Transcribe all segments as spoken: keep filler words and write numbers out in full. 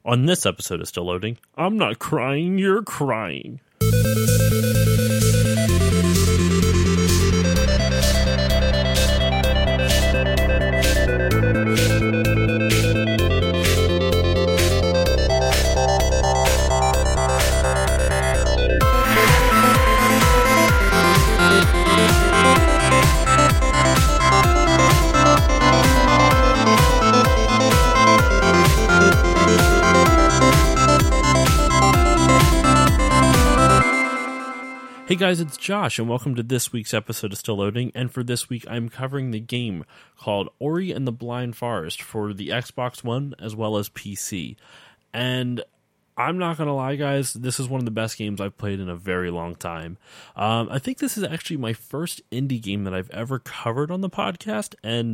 On this episode of Still Loading, I'm not crying, you're crying. Hey guys, it's Josh, and welcome to this week's episode of Still Loading, and for this week I'm covering the game called Ori and the Blind Forest for the Xbox One as well as P C. And I'm not going to lie, guys, this is one of the best games I've played in a very long time. Um, I think this is actually my first indie game that I've ever covered on the podcast, and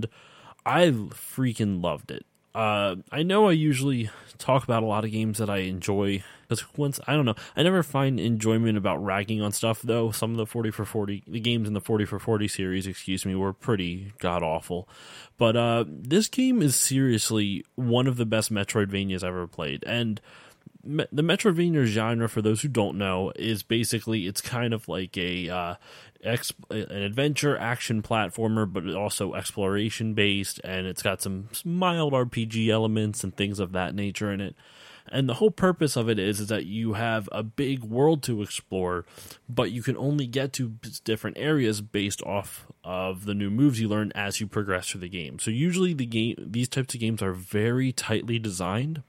I freaking loved it. Uh, I know I usually talk about a lot of games that I enjoy, because once, I don't know, I never find enjoyment about ragging on stuff, though. Some of the forty for forty, the games in the forty for forty series, excuse me, were pretty god-awful. But uh, this game is seriously one of the best Metroidvanias I've ever played, and me- the Metroidvania genre, for those who don't know, is basically, it's kind of like a... Uh, Exp- an adventure action platformer, but also exploration based, and it's got some mild R P G elements and things of that nature in it. And the whole purpose of it is, is that you have a big world to explore, but you can only get to different areas based off of the new moves you learn as you progress through the game. So usually the game, these types of games are very tightly designed.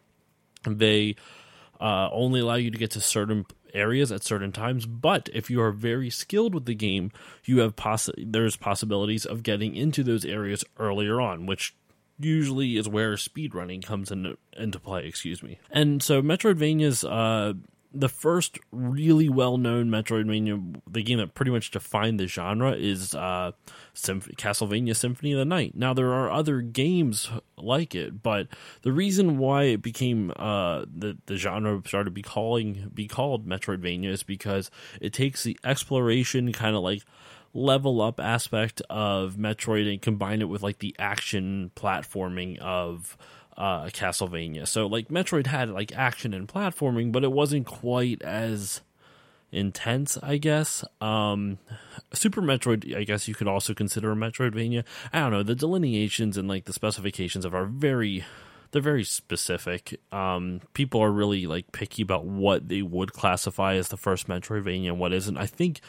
They uh, only allow you to get to certain areas at certain times, but if you are very skilled with the game, you have poss- there's possibilities of getting into those areas earlier on, which usually is where speedrunning comes into, into play, excuse me. And so Metroidvania's uh, the first really well-known Metroidvania, the game that pretty much defined the genre, is uh, Symph- Castlevania Symphony of the Night. Now, there are other games like it, but the reason why it became uh, the the genre started to be calling be called Metroidvania is because it takes the exploration kind of like level up aspect of Metroid and combine it with like the action platforming of uh, Castlevania. So like Metroid had like action and platforming, but it wasn't quite as intense, I guess. Um, Super Metroid, I guess you could also consider a Metroidvania. I don't know, the delineations and like the specifications of are very, they're very specific. Um, people are really like picky about what they would classify as the first Metroidvania and what isn't. I think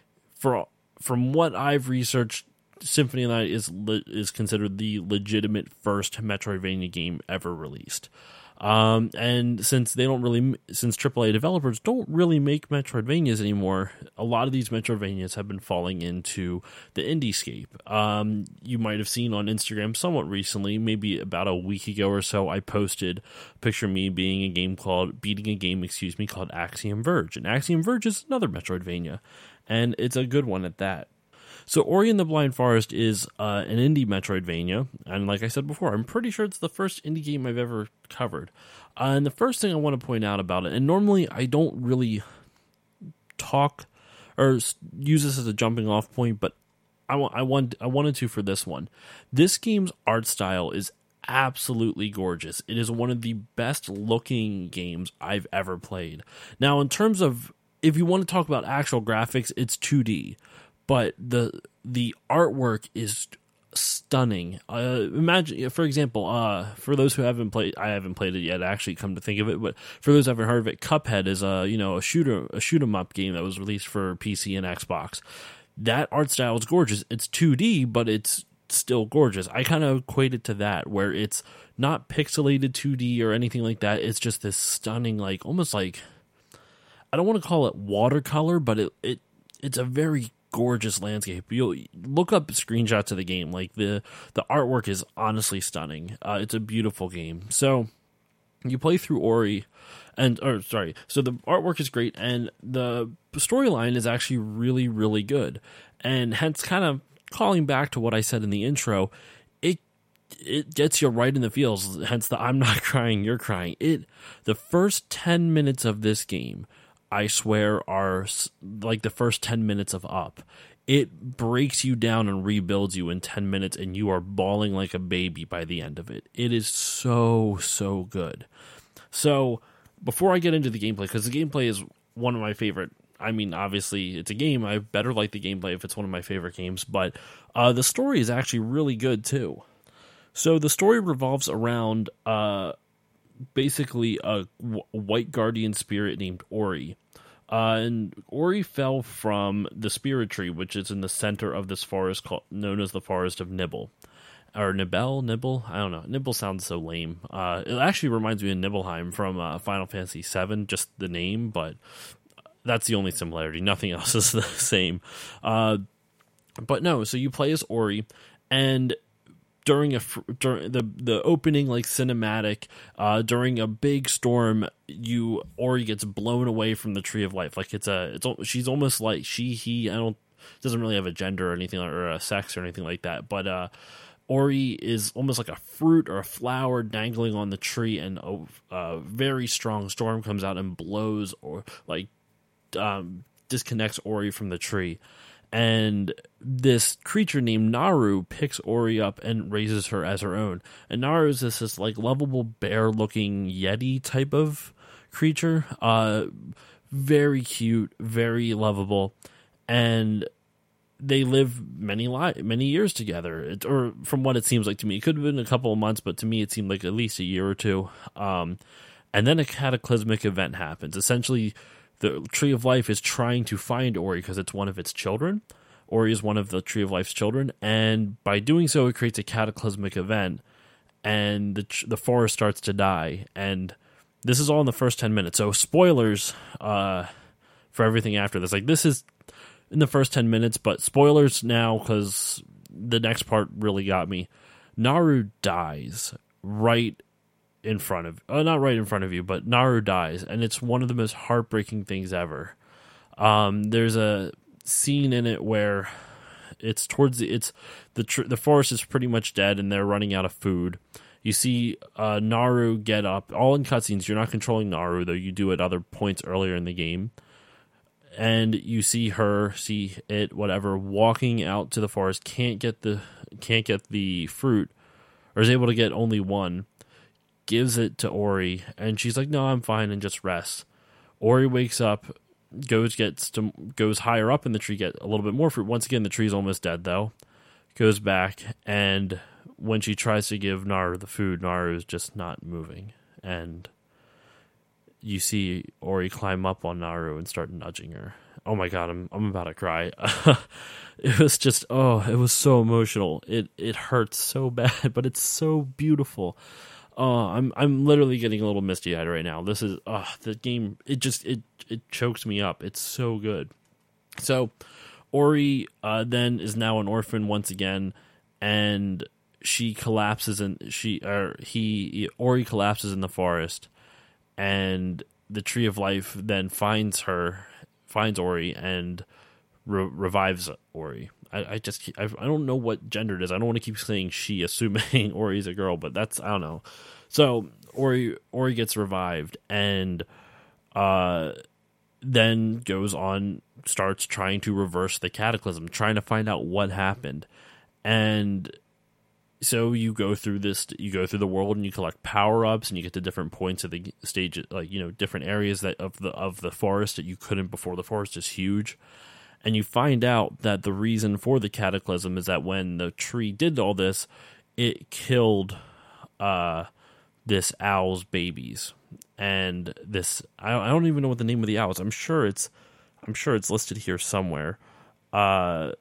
for from what I've researched, Symphony of the Night is le- is considered the legitimate first Metroidvania game ever released. Um, and since they don't really, since triple A developers don't really make Metroidvanias anymore, a lot of these Metroidvanias have been falling into the indiescape. Um, you might have seen on Instagram somewhat recently, maybe about a week ago or so, I posted a picture of me being a game called, beating a game, excuse me, called Axiom Verge. And Axiom Verge is another Metroidvania, and it's a good one at that. So Ori and the Blind Forest is uh, an indie Metroidvania, and like I said before, I'm pretty sure it's the first indie game I've ever covered. Uh, and the first thing I want to point out about it, and normally I don't really talk or use this as a jumping off point, but I, want, I, want, I wanted to for this one. This game's art style is absolutely gorgeous. It is one of the best looking games I've ever played. Now, in terms of, if you want to talk about actual graphics, it's two D. But the the artwork is stunning. Uh, imagine, for example, uh, for those who haven't played, I haven't played it yet. Actually, come to think of it, but for those who haven't heard of it, Cuphead is a you know a shooter a shoot 'em up game that was released for P C and Xbox. That art style is gorgeous. It's two D, but it's still gorgeous. I kind of equate it to that, where it's not pixelated two D or anything like that. It's just this stunning, like almost like, I don't want to call it watercolor, but it it it's a very gorgeous landscape. You'll look up screenshots of the game. Like the the artwork is honestly stunning. Uh, it's a beautiful game. So you play through Ori, and or sorry. So the artwork is great, and the storyline is actually really really good. And hence, kind of calling back to what I said in the intro, it it gets you right in the feels. Hence the I'm not crying, you're crying. It the first ten minutes of this game, I swear, are like the first ten minutes of Up. It breaks you down and rebuilds you in ten minutes, and you are bawling like a baby by the end of it. It is so, so good. So before I get into the gameplay, because the gameplay is one of my favorite. I mean, obviously, it's a game. I better like the gameplay if it's one of my favorite games. But uh, the story is actually really good, too. So the story revolves around uh, basically a w- white guardian spirit named Ori. Uh, and Ori fell from the spirit tree, which is in the center of this forest called, known as the Forest of Nibble. Or Nibel? Nibble? I don't know. Nibble sounds so lame. Uh, it actually reminds me of Nibelheim from uh, Final Fantasy seven, just the name, but that's the only similarity. Nothing else is the same. Uh, but no, so you play as Ori, and during a during the the opening like cinematic, uh, during a big storm, you Ori gets blown away from the Tree of Life. Like it's a it's she's almost like she he. I don't doesn't really have a gender or anything or a sex or anything like that, but uh. Ori is almost like a fruit or a flower dangling on the tree, and a, a very strong storm comes out and blows or like um, disconnects Ori from the tree. And this creature named Naru picks Ori up and raises her as her own. And Naru is this, this like lovable bear-looking yeti type of creature. Uh, very cute, very lovable, and they live many li- many years together, it, or from what it seems like to me. It could have been a couple of months, but to me it seemed like at least a year or two. Um, and then a cataclysmic event happens. Essentially, the Tree of Life is trying to find Ori because it's one of its children. Ori is one of the Tree of Life's children, and by doing so, it creates a cataclysmic event, and the the forest starts to die. And this is all in the first ten minutes. So spoilers uh, for everything after this. Like this is in the first ten minutes, but spoilers now because the next part really got me. Naru dies right in front of, uh, not right in front of you, but Naru dies, and it's one of the most heartbreaking things ever. Um, there's a scene in it where it's towards the, it's the tr- the forest is pretty much dead, and they're running out of food. You see uh, Naru get up, all in cutscenes. You're not controlling Naru, though you do at other points earlier in the game. And you see her, see it, whatever, walking out to the forest, can't get the can't get the fruit, or is able to get only one, gives it to Ori, and she's like, no, I'm fine, and just rests. Ori wakes up, goes gets to, goes higher up in the tree, get a little bit more fruit. Once again, the tree's almost dead, though. Goes back, and when she tries to give Naru the food, Naru is just not moving, and you see Ori climb up on Naru and start nudging her. Oh my god, I'm I'm about to cry. It was just, oh, it was so emotional. It it hurts so bad, but it's so beautiful. Uh, I'm I'm literally getting a little misty eyed right now. This is uh the game. It just it it chokes me up. It's so good. So Ori uh, then is now an orphan once again, and she collapses and she or he Ori collapses in the forest. And the Tree of Life then finds her, finds Ori, and re- revives Ori. I, I just, I, I don't know what gender it is. I don't want to keep saying she, assuming Ori's a girl, but that's, I don't know. So Ori, Ori gets revived, and uh, then goes on, starts trying to reverse the cataclysm, trying to find out what happened, and so you go through this, you go through the world and you collect power ups, and you get to different points of the stage, like, you know, different areas that of the of the forest that you couldn't before. The forest is huge, and you find out that the reason for the cataclysm is that when the tree did all this, it killed uh, this owl's babies, and this I, I don't even know what the name of the owl is. I'm sure it's I'm sure it's listed here somewhere. Uh,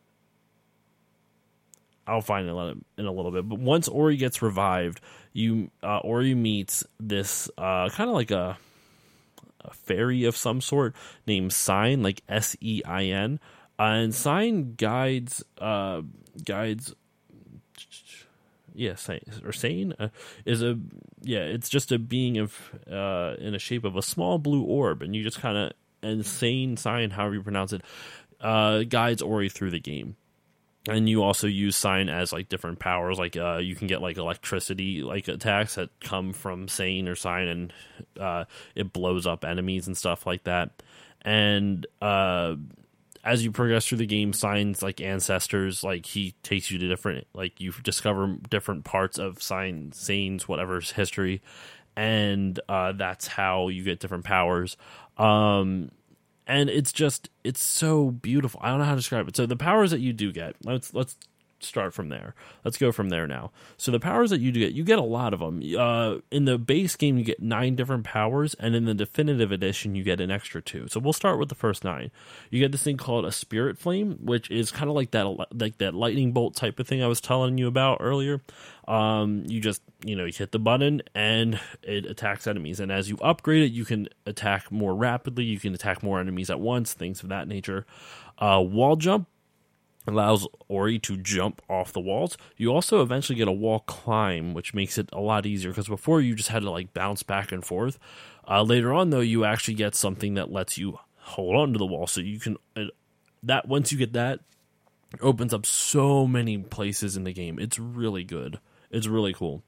I'll find it in a little bit. But once Ori gets revived, you uh, Ori meets this uh, kind of like a, a fairy of some sort named Sein, like S E I N. Uh, and Sein guides uh, guides. Yeah, Sein, or Sein uh, is a yeah. It's just a being of uh, in a shape of a small blue orb, and you just kind of and Sein, Sein, however you pronounce it, uh, guides Ori through the game. And you also use Sein as like different powers, like uh, you can get like electricity like attacks that come from Sein or Sein, and uh, it blows up enemies and stuff like that. And uh, as you progress through the game, Sein's like ancestors, like he takes you to different, like you discover different parts of Sein, Sein's whatever's history, and uh, that's how you get different powers. Um, and it's just it's so beautiful. I don't know how to describe it. So the powers that you do get, let's let's start from there. Let's go from there now. So the powers that you do get, you get a lot of them. Uh, in the base game, you get nine different powers, and in the definitive edition, you get an extra two. So we'll start with the first nine. You get this thing called a Spirit Flame, which is kind of like that, like that lightning bolt type of thing I was telling you about earlier. Um, you just, you know, you hit the button and it attacks enemies. And as you upgrade it, you can attack more rapidly. You can attack more enemies at once, things of that nature. Uh, wall jump allows Ori to jump off the walls. You also eventually get a wall climb, which makes it a lot easier, because before you just had to like bounce back and forth. Uh, later on, though, you actually get something that lets you hold on to the wall. So you can, uh, that once you get that, it opens up so many places in the game. It's really good. It's really cool.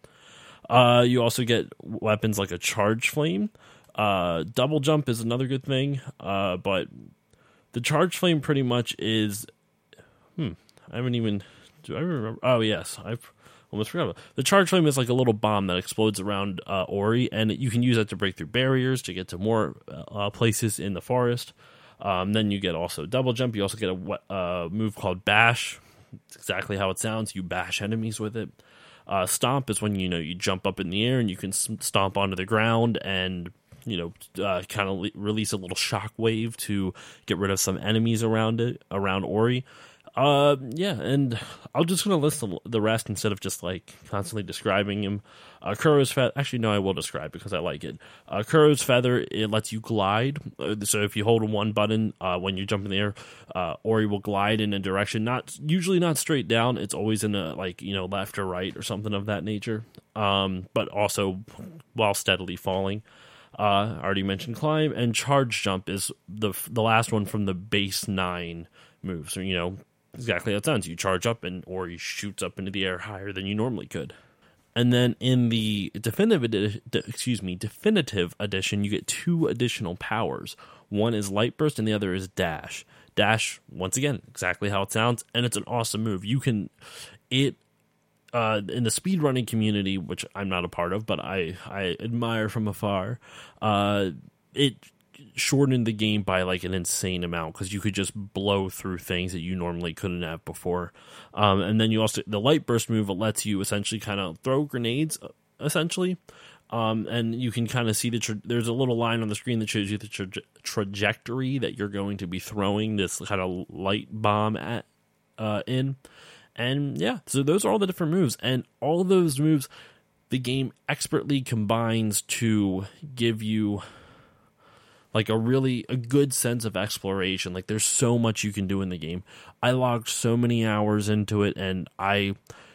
Uh, you also get weapons like a charge flame. Uh, double jump is another good thing, uh, but the charge flame pretty much is... Hmm. I haven't even... Do I remember? Oh, yes. I've almost forgot about it. The charge flame is like a little bomb that explodes around uh, Ori, and you can use that to break through barriers to get to more uh, places in the forest. Um, then you get also double jump. You also get a uh, move called bash. It's exactly how it sounds. You bash enemies with it. Uh, stomp is when, you know, you jump up in the air and you can stomp onto the ground and, you know, uh, kind of le- release a little shock wave to get rid of some enemies around it, around Ori. Uh, yeah, and I'm just going to list the, the rest instead of just, like, constantly describing him. Uh, Kuro's Feather, actually, no, I will describe because I like it. Uh, Kuro's Feather, it lets you glide. Uh, so if you hold one button uh, when you jump in the air, uh, Ori will glide in a direction, not usually not straight down. It's always in a, like, you know, left or right or something of that nature. Um, but also while steadily falling. Uh, I already mentioned climb, and charge jump is the the last one from the base nine moves. So, you know, exactly how it sounds. You charge up and or you shoots up into the air higher than you normally could. And then in the definitive, edi- excuse me, definitive edition, you get two additional powers. One is Light Burst and the other is Dash. Dash, once again, exactly how it sounds, and it's an awesome move. You can, it, uh, in the speedrunning community, which I'm not a part of, but I, I admire from afar, uh, it shortened the game by like an insane amount because you could just blow through things that you normally couldn't have before. Um, and then you also, the Light Burst move, it lets you essentially kind of throw grenades, essentially. Um, and you can kind of see the, tra- there's a little line on the screen that shows you the tra- trajectory that you're going to be throwing this kind of light bomb at, uh, in. And yeah, so those are all the different moves. And all of those moves, the game expertly combines to give you like a really, a good sense of exploration. Like there's so much you can do in the game. I logged so many hours into it, and I,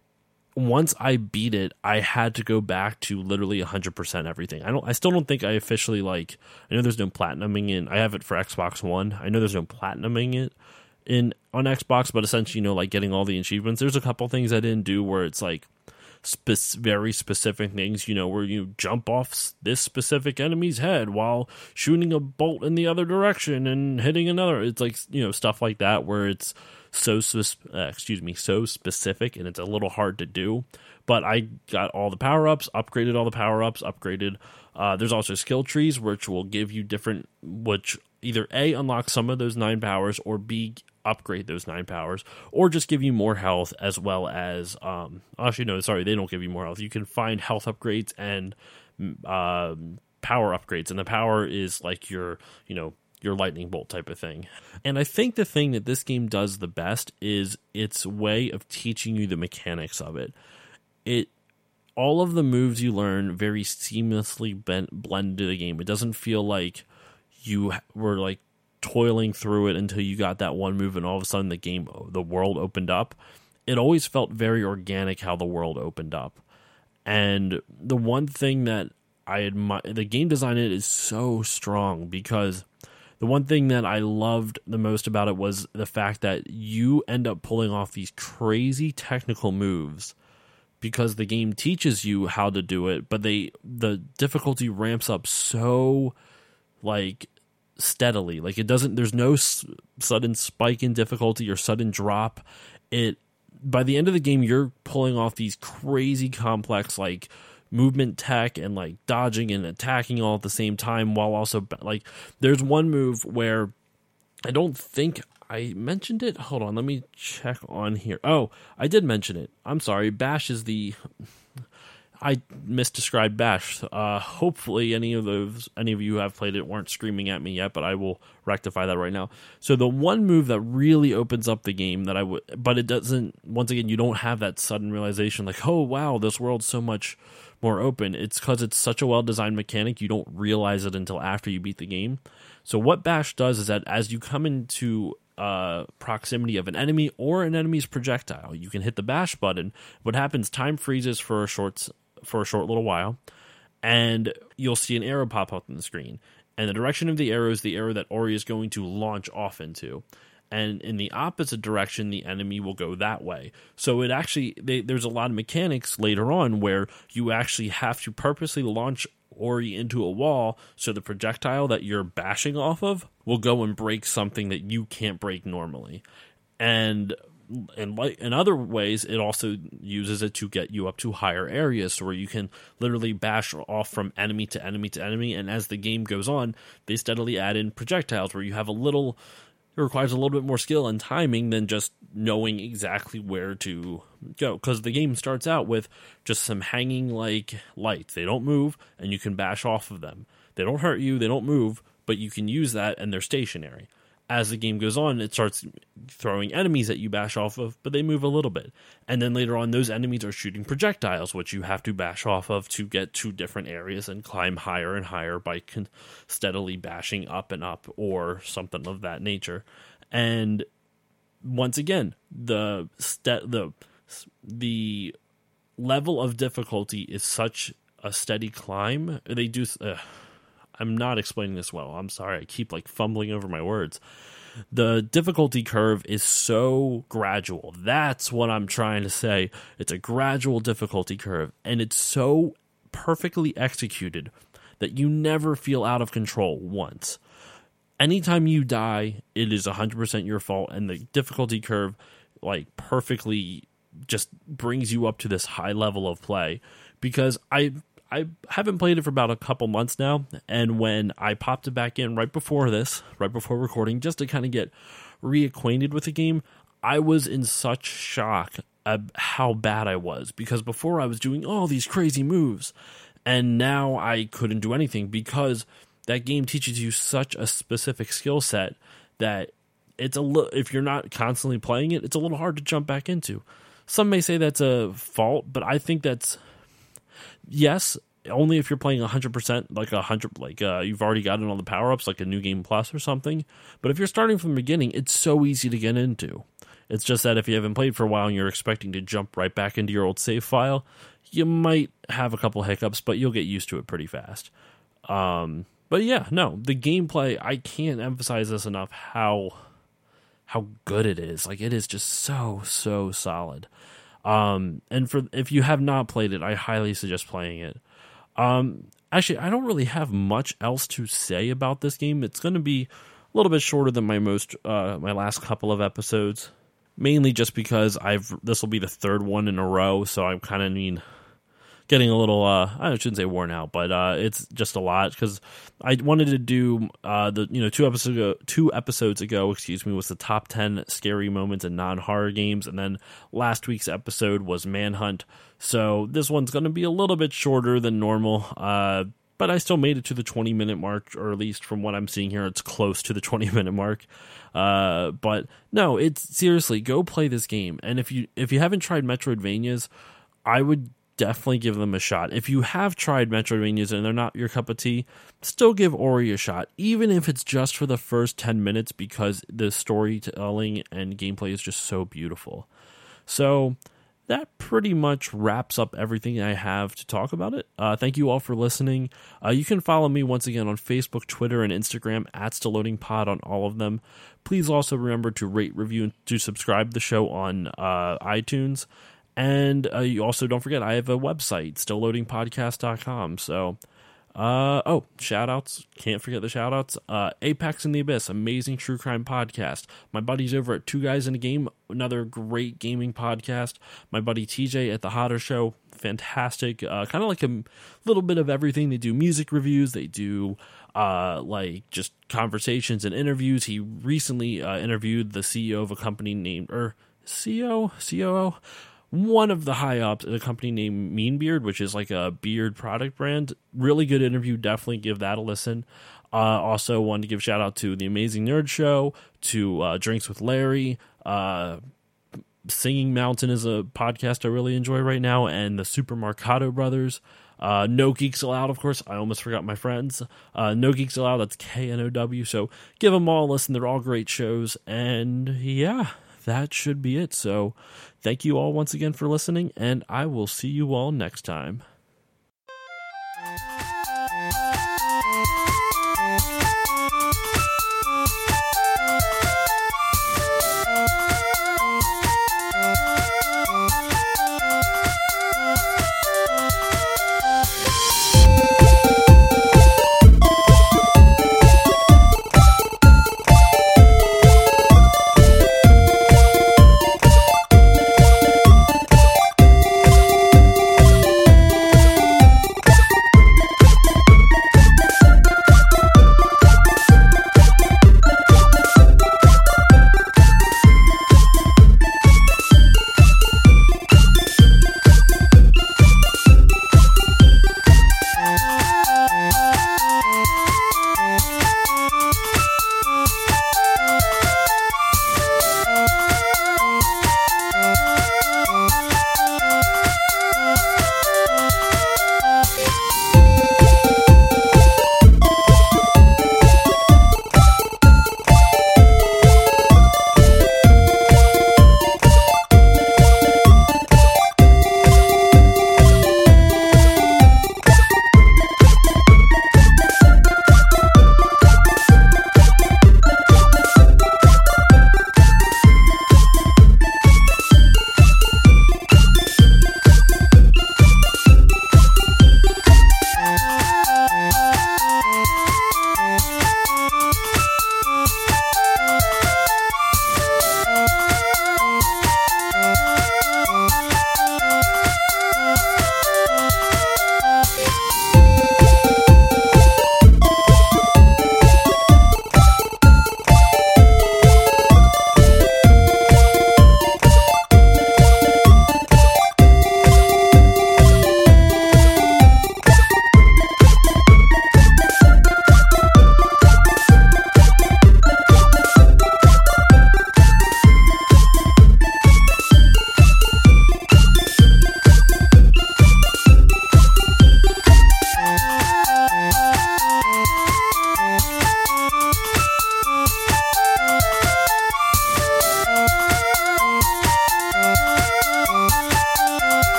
once I beat it, I had to go back to literally one hundred percent everything. I don't, I still don't think I officially like, I know there's no platinuming in, I have it for Xbox One. I know there's no platinuming it in, on Xbox, but essentially, you know, like getting all the achievements. There's a couple things I didn't do where it's like, Spe- very specific things, you know, where you jump off this specific enemy's head while shooting a bolt in the other direction and hitting another. It's like, you know, stuff like that where it's so, uh, excuse me, so specific and it's a little hard to do. But I got all the power-ups, upgraded all the power-ups, upgraded. Uh, there's also skill trees, which will give you different, which either A, unlock some of those nine powers, or B, upgrade those nine powers, or just give you more health, as well as, um, actually, no, sorry, they don't give you more health. You can find health upgrades and uh, power upgrades, and the power is like your, you know, your lightning bolt type of thing. And I think the thing that this game does the best is its way of teaching you the mechanics of it. It, all of the moves you learn very seamlessly blend into the game. It doesn't feel like you were like toiling through it until you got that one move and all of a sudden the game, the world opened up. It always felt very organic how the world opened up. And the one thing that I admire, the game design in it is so strong, because the one thing that I loved the most about it was the fact that you end up pulling off these crazy technical moves because the game teaches you how to do it, but they, the difficulty ramps up so like steadily. Like it doesn't, there's no s- sudden spike in difficulty or sudden drop. It, by the end of the game, you're pulling off these crazy complex, like movement tech and like dodging and attacking all at the same time, while also like there's one move where I don't think I mentioned it. Hold on, let me check on here. Oh, I did mention it. I'm sorry. Bash is the I misdescribed Bash. Uh, hopefully, any of those, any of you who have played it weren't screaming at me yet, but I will rectify that right now. So the one move that really opens up the game that I would, but it doesn't. Once again, you don't have that sudden realization like, oh wow, this world's so much more open. It's because it's such a well-designed mechanic. You don't realize it until after you beat the game. So what Bash does is that as you come into Uh, proximity of an enemy or an enemy's projectile, you can hit the bash button. What happens? Time freezes for a short for a short little while, and you'll see an arrow pop up on the screen. And the direction of the arrow is the arrow that Ori is going to launch off into. And in the opposite direction, the enemy will go that way. So it actually they, there's a lot of mechanics later on where you actually have to purposely launch Ori into a wall, so the projectile that you're bashing off of will go and break something that you can't break normally. And in, like, in other ways, it also uses it to get you up to higher areas, so where you can literally bash off from enemy to enemy to enemy, and as the game goes on, they steadily add in projectiles where you have a little... It requires a little bit more skill and timing than just knowing exactly where to go. Because the game starts out with just some hanging like lights. They don't move, and you can bash off of them. They don't hurt you, they don't move, but you can use that, and they're stationary. As the game goes on, it starts throwing enemies that you bash off of, but they move a little bit. And then later on, those enemies are shooting projectiles, which you have to bash off of to get to different areas and climb higher and higher by con- steadily bashing up and up or something of that nature. And once again, the st- the the level of difficulty is such a steady climb. They do... Uh, I'm not explaining this well. I'm sorry. I keep like fumbling over my words. The difficulty curve is so gradual. That's what I'm trying to say. It's a gradual difficulty curve, and it's so perfectly executed that you never feel out of control once. Anytime you die, it is one hundred percent your fault, and the difficulty curve like perfectly just brings you up to this high level of play. Because I I haven't played it for about a couple months now, and when I popped it back in right before this, right before recording, just to kind of get reacquainted with the game, I was in such shock at how bad I was, because before I was doing all these crazy moves, and now I couldn't do anything because that game teaches you such a specific skill set that it's a li- if you're not constantly playing it, it's a little hard to jump back into. Some may say that's a fault, but I think that's yes, only if you're playing one hundred percent, like one hundred, like uh, you've already gotten all the power-ups, like a New Game Plus or something. But if you're starting from the beginning, it's so easy to get into. It's just that if you haven't played for a while and you're expecting to jump right back into your old save file, you might have a couple hiccups, but you'll get used to it pretty fast. Um, but yeah, no, the gameplay, I can't emphasize this enough how how good it is. Like, it is just so, so solid. Um, and for if you have not played it, I highly suggest playing it. Um, actually, I don't really have much else to say about this game. It's going to be a little bit shorter than my most uh, my last couple of episodes, mainly just because I've this will be the third one in a row, so I'm kind of mean getting a little uh, I shouldn't say worn out, but uh, it's just a lot because I wanted to do uh, the you know two episodes ago, two episodes ago, excuse me, was the top ten scary moments in non-horror games, and then last week's episode was Manhunt. So this one's going to be a little bit shorter than normal, uh, but I still made it to the twenty minute mark, or at least from what I'm seeing here, it's close to the twenty minute mark. Uh, but no, it's seriously, go play this game, and if you if you haven't tried Metroidvanias, I would definitely give them a shot. If you have tried Metroidvanias and they're not your cup of tea, still give Ori a shot, even if it's just for the first ten minutes, because the storytelling and gameplay is just so beautiful. So that pretty much wraps up everything I have to talk about it. Uh, thank you all for listening. Uh, you can follow me once again on Facebook, Twitter, and Instagram at StillLoadingPod on all of them. Please also remember to rate, review, and to subscribe the show on uh, iTunes. And uh, you also don't forget, I have a website, still loading podcast dot com. So Uh, oh, shout-outs. Can't forget the shout-outs. Uh, Apex in the Abyss, amazing true crime podcast. My buddies over at Two Guys in a Game, another great gaming podcast. My buddy T J at The Hodder Show, fantastic. Uh, kind of like a little bit of everything. They do music reviews. They do, uh, like, just conversations and interviews. He recently uh, interviewed the C E O of a company named, or C E O? C O O? One of the high-ups at a company named Mean Beard, which is like a beard product brand. Really good interview. Definitely give that a listen. Uh, also wanted to give shout out to The Amazing Nerd Show, to uh, Drinks with Larry. Uh, Singing Mountain is a podcast I really enjoy right now, and the Super Marcato Brothers. Uh, No Geeks Allowed, of course. I almost forgot my friends. Uh, No Geeks Allowed, that's K N O W. So give them all a listen. They're all great shows. And yeah, that should be it. So thank you all once again for listening, and I will see you all next time.